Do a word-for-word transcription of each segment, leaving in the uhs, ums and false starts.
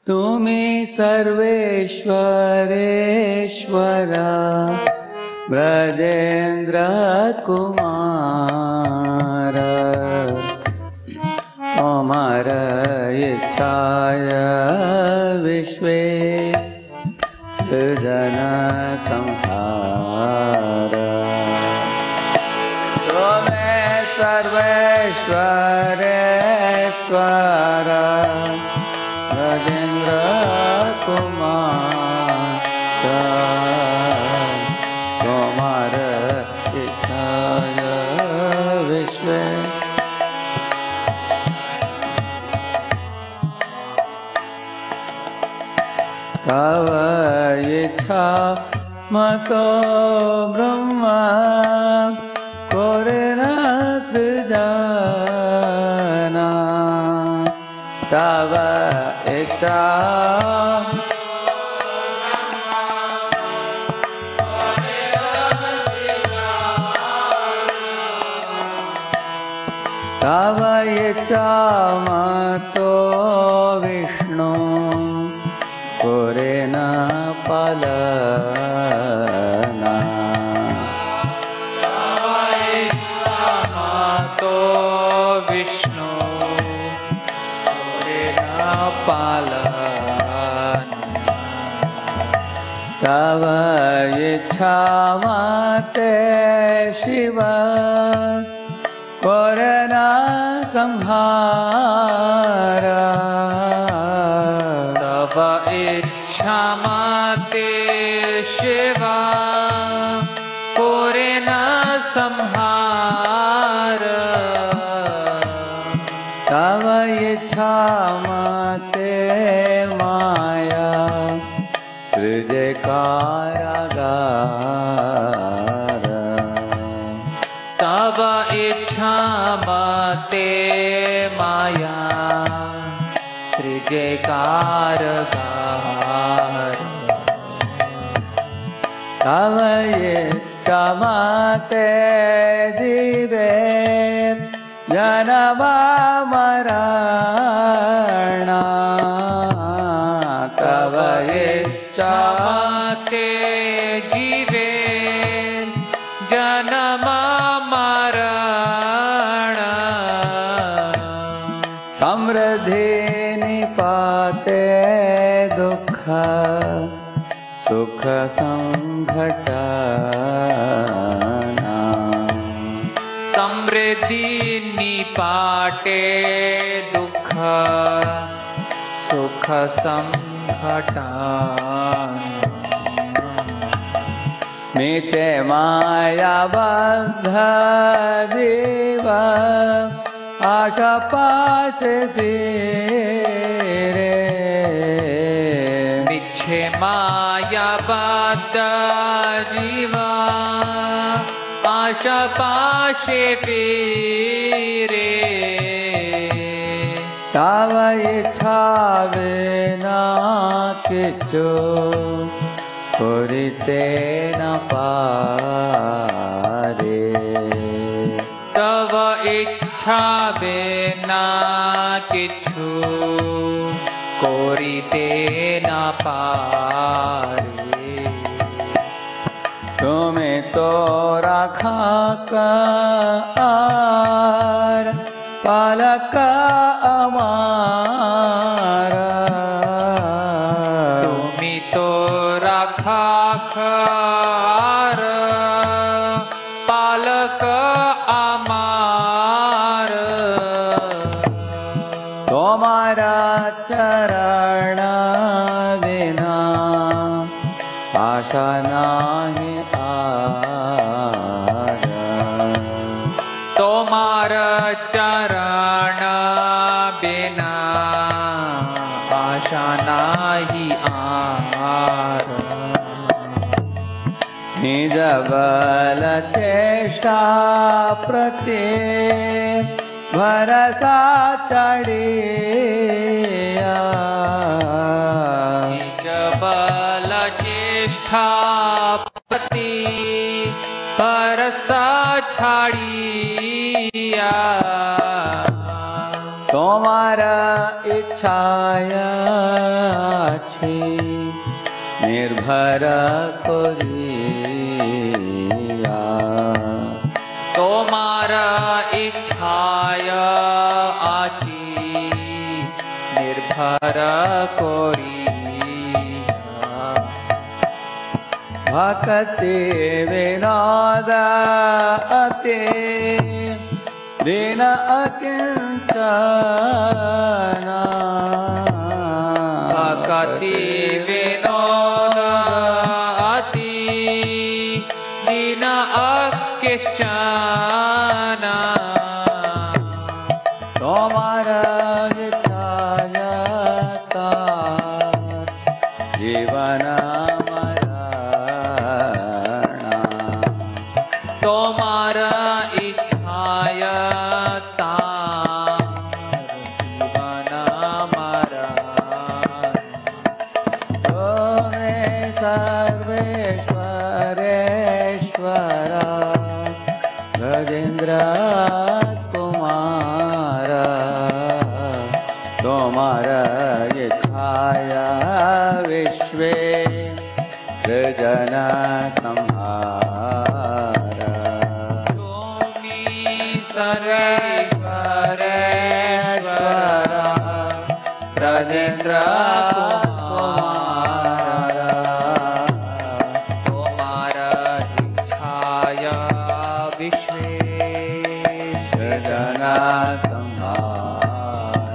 तुमी सर्वेश्वरेश्वर ब्रजेन्द्र कुमार तोमर इच्छाय विश्वे सृजन संहार तुमे सर्वेश्वरेश्वर ब्रजेन्द्र कुमार तोमर इच्छाय विश्वे तव इच्छा मतो ब्रह्मा कोरेन सृजना तव इच्छा तव इच्छा मतो विष्णु कोरेन पालना तव इच्छा मतो विष्णु कोरेन पालना तव इच्छा मते शिव कोरेन संहार तव इच्छा मते शिवा कोरेन संहार तव इच्छा मते माया सृजे कारागार तव इच्छा मते माया सृजे कारगार तव इच्छा मते दिवे जनवा मरण तव इच्छा मते जीवे जन्म मरण समृद्धि निपाते दुख सुख संघटना समृद्धि निपाटे दुख सुख संघटना मीचे माया बद्ध जीव आशा पाश फिरे मीचे माया बद्ध जीव आशा पाश फिरे तव इच्छा बिना किछु करिते न पारे तव इच्छा बिना किछु करिते न पारे तुमे तो रखा कार पालक अमारा तुमी तो रखा कार पालक अमार तुम्हारा चरण बिना आशा नाही आर तुम्हारा चरण बिना आशा नाही आर निज बल चेष्टा प्रति भरसा चढ़िया निज बल चेष्टा प्रति भरसा छाड़िया तुम्हारा इच्छाया আছি নির্ভর করিয়া তোমার ইচ্ছায় আছি নির্ভর করিয়া ভক্তি বিনোদ অতি দীন অকিঞ্চন ভক্তি বিনোদ অতি দীন অকিঞ্চন তোমার ইচ্ছায় জীবন মরণ তোমার ইচ্ছায় জীবন মরণ তোমে সর্বেশ্বরেশ্বর গজেন্দ্র কুমার তোমার ইচ্ছায়া विश्वे सृजन संहार तुमी सर्वेश्वरेश्वर ब्रजेन्द्र कुमार तुम्हार इच्छाया विश्वे सृजन संहार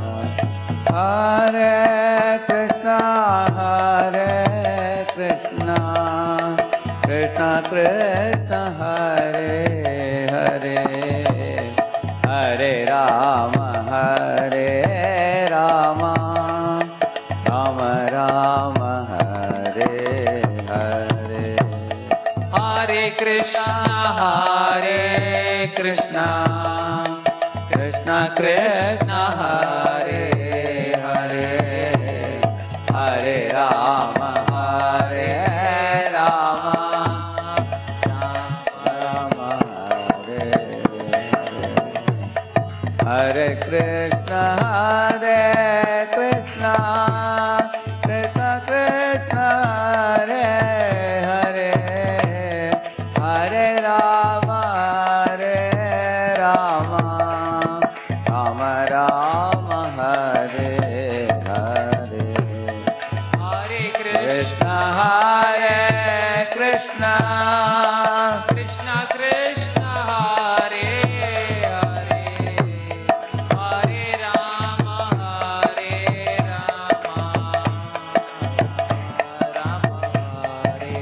हरे कृष्णा हरे कृष्णा कृष्णा कृष्ण हरे हरे हरे राम हरे राम राम राम हरे हरे हरे कृष्ण हरे कृष्ण कृष्ण कृष्ण हरे हरे हरे राम हरे राम राम हरे हरे कृष्ण हरे कृष्ण कृष्ण कृष्ण हरे हरे हरे राम हरे राम राम राम हरे हरे हरे कृष्ण हरे कृष्ण कृष्ण कृष्ण हरे हरे हरे राम हरे राम राम हरे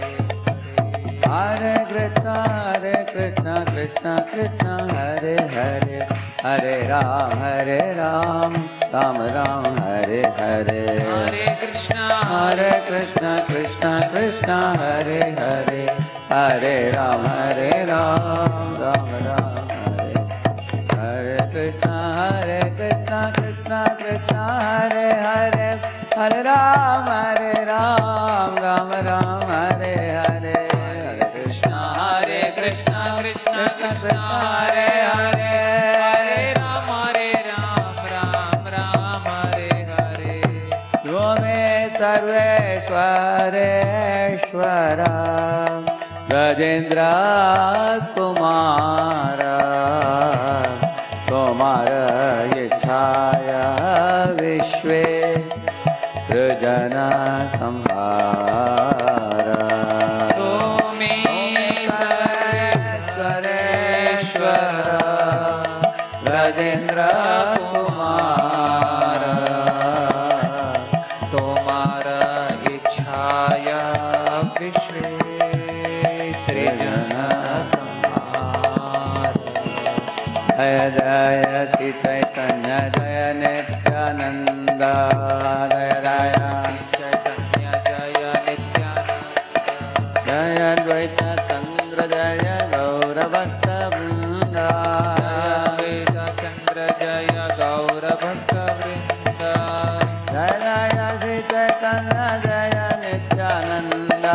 हरे कृष्ण हरे कृष्ण कृष्ण कृष्ण हरे हरे हरे राम हरे राम राम राम हरे हरे हरे कृष्ण हरे कृष्ण कृष्ण कृष्ण हरे हरे हरे राम हरे राम राम राम हरे हरे कृष्ण हरे कृष्ण कृष्ण कृष्ण हरे हरे हरे राम हरे राम राम राम हरे हरे हरे कृष्ण हरे कृष्ण कृष्ण कृष्ण हरे हरे हरे राम हरे राम राम राम हरे हरे त्वमे सर्वेश्वरेश्वर गजेन्द्र कुमार तुम्हार इच्छाया विश्वे सृजन संहार तुमी सर्वेश्वरेश्वर गजेन्द्र कुमार तुम्हार इच्छाया विश्वे सृजन संहार जय जय श्री चैतन्य जय नित्यानंद जय जय चैतन्य जय नित्यानंद जय द्वैत चंद्र जय गौरभक्त वृंद वेद चंद्र जय गौर भक्त वृंद जय जय श्री चैतन्य जय नित्यानंद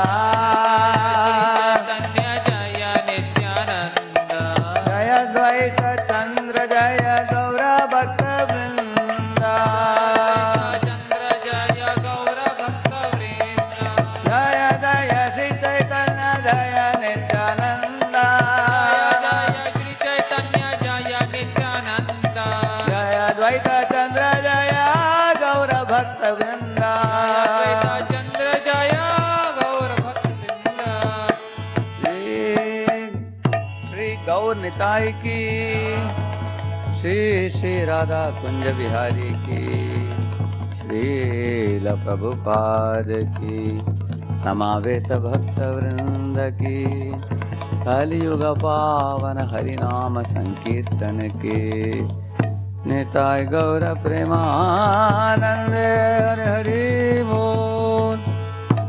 चैतन्य जय नित्यानंद जय द्वैत चंद्र जय गौरभक्त वृंद चंद्र जय वृंदा श्वेता चंद्र जय गौर भक्त श्री गौर निताई की, श्री श्री राधा कुंज बिहारी की, श्रील प्रभुपाद की, समावेत भक्त वृंद की, कलियुग पावन हरिनाम संकीर्तन की। निताय गौर प्रेमानंद हरि हरि।